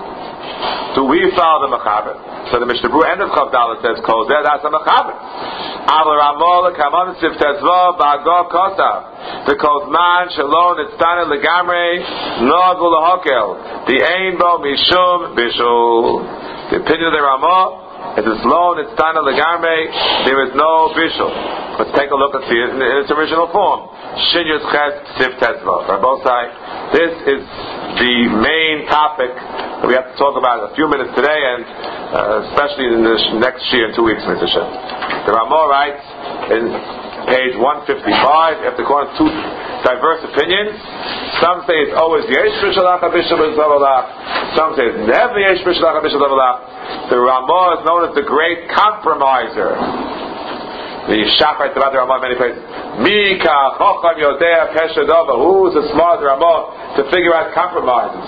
Do we follow the Mechaber? So the Mishnah Berurah end of Chav Dalet says, Kol Zeh Das HaMechaber. Aval Ramol Kamon Sif Tezvo Ba'agor Kosav. The Kozman Shalom Nitztane Legamre Nogul Lahokel. The Ein Bo Mishum Bishul. The opinion of the Ramah is it's low Nitztane Legamre. There is no Bishul. Let's take a look and see it in its original form. Shin Yud Ches Sif Tezvo. Rabosai, this is the main topic that we have to talk about a few minutes today, and especially in the next year in 2 weeks, Mr. Shem. The Ramah writes in page 155, after going to two diverse opinions. Some say it's always Yesh B'Shalach HaBishul B'Zavalach. Some say it's never Yesh B'Shalach HaBishul B'Zavalach. The Ramah is known as the great compromiser. The Shach writes about the Ramah in many places. Mika Chocham Yodea Peshadova. Who's the smart Ramah to figure out compromises?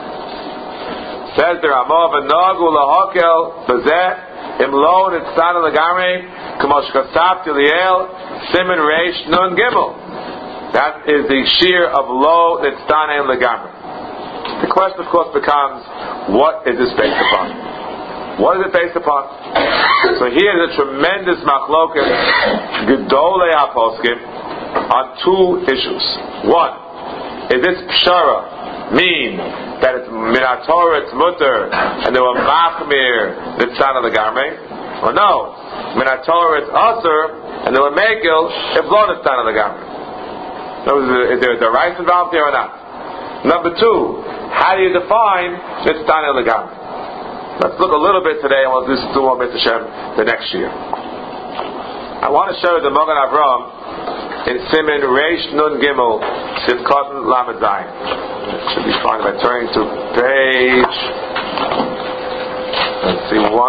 Says the Ramah, V'Nogu Lahokel B'Zeh Imlo Nitztane Legamre K'mosh Kasav Tiliel Siman Reish Nun Gimel. That is the shear of Lo Nitztane Legamre. The question, of course, becomes, what is this based upon? What is it based upon? So here is a tremendous machloket Gedolei HaPoskim on two issues. One, is this pshara mean that it's minator, it's mutter, and they were machmir Nitztane Legamre? Or no, minator, it's aser, and they were megil if lo Nitztane Legamre. Is there a rights involved here or not? Number two, how do you define Nitztane Legamre? Let's look a little bit today, and we'll do some more Mr. Shem the next year. I want to show you the Magen Avraham in Siman Reish Nun Gimel Sivkot Lamed Zayin. It should be fine by turning to page, let's see, 110.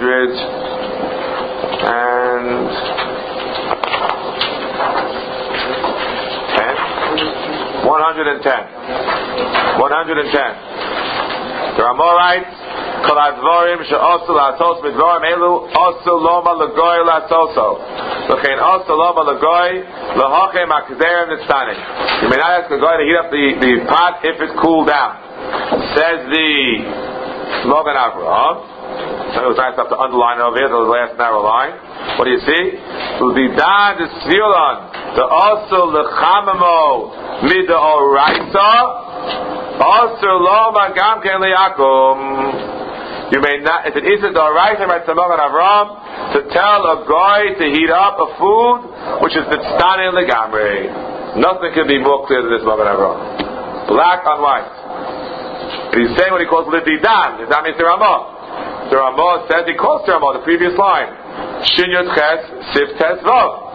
110. The Ramah writes, Kol advarim she'osu la'asos midvarim elu osu loma l'goy la'asoso. L'chein osu loma l'goy l'hochem akzerem nitztanim. You may not ask the guy to heat up the pot if it cooled down. Says the Magen Avraham. So it was nice enough to underline it over here, the last narrow line. What do you see? L'didan de svilon the osu l'chamamo mida oraisa. Osu loma gamken liakum. You may not, if it isn't alright, writes the Magen Avraham, to tell a guy to heat up a food which is Nitztane Legamre. Nothing can be more clear than this Magen Avraham. Black on white. And he's saying what he calls Lididan. That means the Ramah. The Ramah says, he calls the Ramah, the previous line. Shin Yud Ches Sif Tes Vav.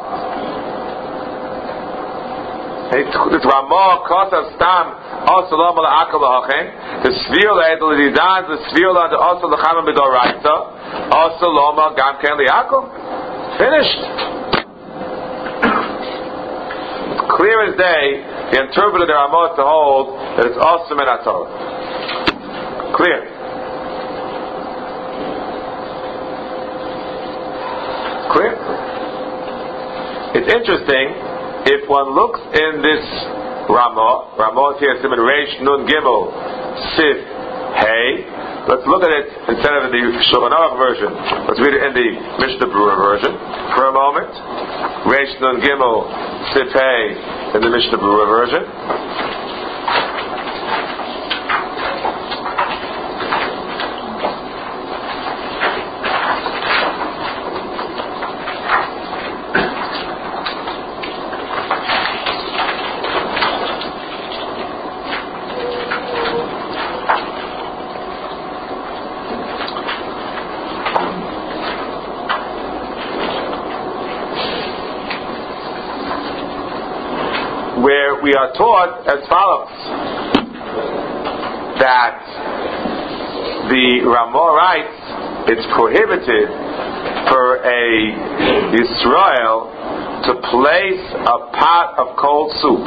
It's Ramah Kosav Stam Osalom La'akal La'achem. The Sviola the Lididan, the Sviola the Osal L'Chamam B'Doraita, Osaloma Gamken Li'akal. Finished. Clear as day, the interpreter of the Ramah to hold that it's awesome in Torah. Clear? Clear? It's interesting, if one looks in this Ramah is here, Siman Reish Nun Gimel Sif Hey. Let's look at it instead of in the Shulchan Aruch version. Let's read it in the Mishnah Berurah version for a moment. Reish Nun Gimel Sif Hey in the Mishnah Berurah version. We are taught as follows, that the Ramah writes it's prohibited for a Yisrael to place a pot of cold soup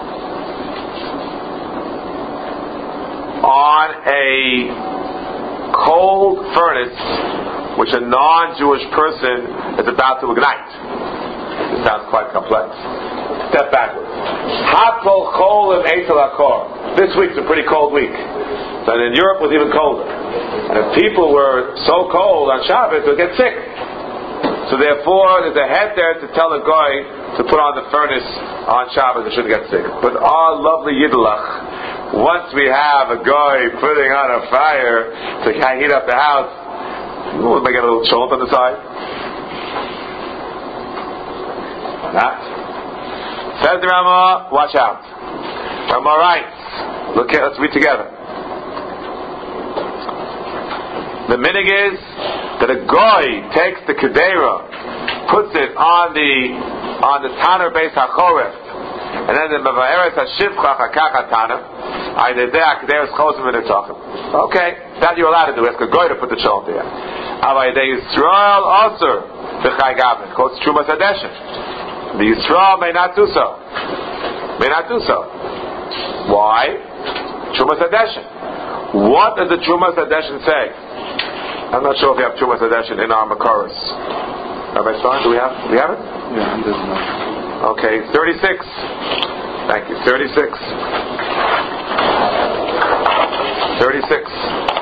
on a cold furnace which a non-Jewish person is about to ignite. It sounds quite complex. Step backwards. Hatol cholim eitel hakor. This week's a pretty cold week. And in Europe it was even colder. And if people were so cold on Shabbos, they'd get sick. So therefore, there's a head there to tell a guy to put on the furnace on Shabbos, they shouldn't get sick. But our lovely Yiddelach, once we have a guy putting on a fire to heat up the house, we'll make a little chont on the side. Why not? Says the Ramah, watch out. Ramah writes, let's read together. The minig is that a goy takes the kedera, puts it on the tanner base hachoref, and then the mevaeres hashivcha hakach taner. Okay, that you're allowed to do. Ask a goy to put the chol there. Avayde Yisrael also b'chai gavin. Quotes Trumas Hadeshin. The Yisrael may not do so. Why? Trumas Hadeshin. What does the Trumas Hadeshin say? I'm not sure if we have Trumas Hadeshin in our Makoros. Rabbi Stein, do we have it? Yeah, he doesn't know. Okay, 36. Thank you. 36. 36.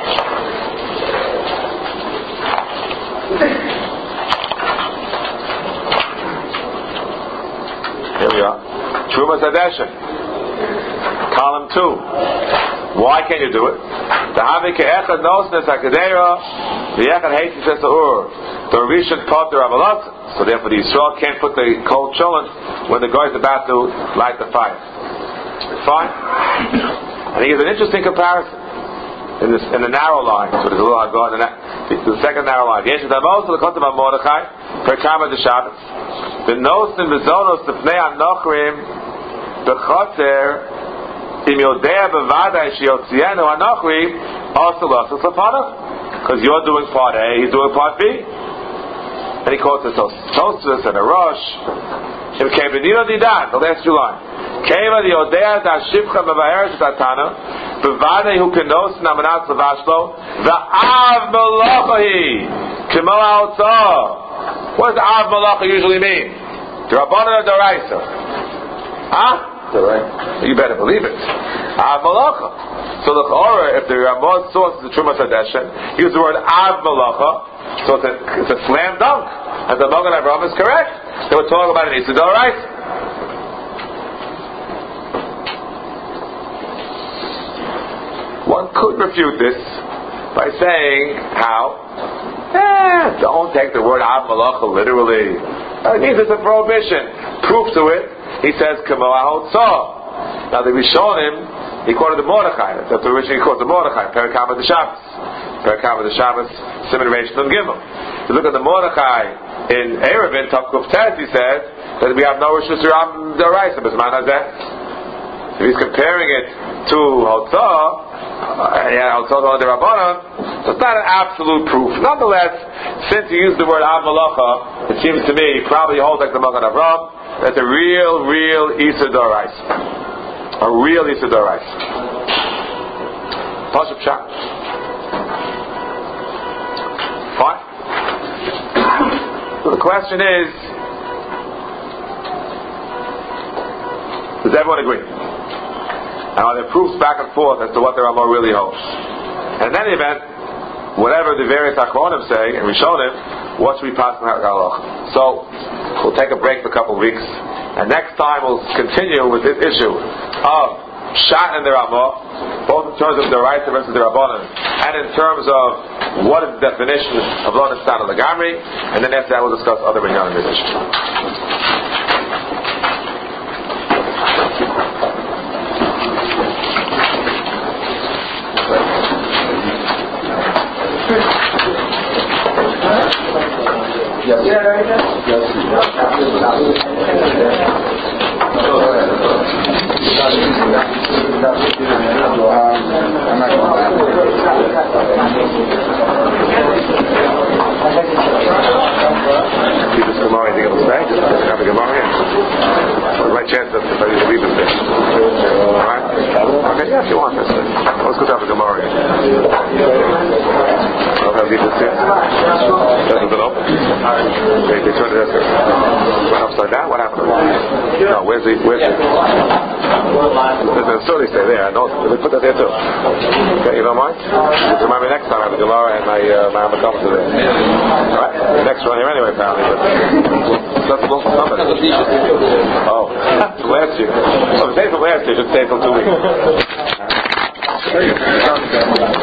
Here we are. Trumas Hadeshin. Column 2. Why can't you do it? The Echad Nosnes HaKedera, the Echad Haiti says the Rishon Potter Avalot. So therefore the Yisrael can't put the cold cholent when the guy is about to light the fire. Fine? And he gives an interesting comparison in the narrow line. So there's a little going in the second narrow line. The Nosin Vizonos the Pnei Anochrim the Choter Im Yodea Bevadai Shiotzienu Anochri also lost the Safana because you're doing part A, he's doing part B. And he quotes the Tosfos and a Rosh Im Kebenino Didan, the last two lines. Keva the Yodea da Shivcha Mevaheres Tatana Bevadai Hu Kenos Namanat Savashlo the Av Melachahi Kimo Altzah. What does Av Malacha usually mean? D'Rabbanan or D'Oraisa? Huh? D'Oraisa. You better believe it. Av Malacha. So the Chorah, if the Ramah's source is the Trumas Hadeshin, use the word Av Malacha, so it's a slam dunk. And the Magen Avraham is correct. They were talking about an Issa D'Oraisa. One could refute this by saying, how? Don't take the word Av Malacha literally. It means it's a prohibition. Proof to it, he says, Kamo Ahot Saw. Now the Rishonim, he quoted the Mordechai. That's the original he quoted the Mordechai. Perikam of the Shabbos, Siman Reish Nun Gimel. If you look at the Mordechai in Erevin, Tavkuf Tes, he says that we have no Rishus Ram D'Oraisa, Bisman Hazeh. If he's comparing it to Hotzah, Hotzah D'Rabbanan, so it's not an absolute proof. Nonetheless, since he used the word Av Malacha, it seems to me he probably holds like the Magen Avraham. That's a real Issa D'Oraisa. A real Issa D'Oraisa. Pashup Pshat. So the question is, does everyone agree? And are there proofs back and forth as to what the Ramah really holds? And in any event, whatever the various Achronim say, and Rishonim, what should we pass in Halacha? So, we'll take a break for a couple of weeks, and next time we'll continue with this issue of Shat and the Ramah, both in terms of the right versus the Rabbanan, and in terms of what is the definition of Lo Nistan Lagamri, and then after that we'll discuss other Minyanim issues. This Gemara, you think it'll stay? Just have the Gemara here. What's my chance that if I need to leave it there? Alright? Okay, yeah, if you want. Let's go to have the Gemara here. I'll have leave this here. Hasn't been open. They turned it went upside down? What happened? No, where's the so they stay there. I know. They put that there too. Okay, you don't mind? Just remind me next time I have the Gemara and my Hamakamas are there. Alright? The next one here anyway, apparently. But that's somebody. Oh, from last year. So if it's from last year, it should stay till 2 weeks.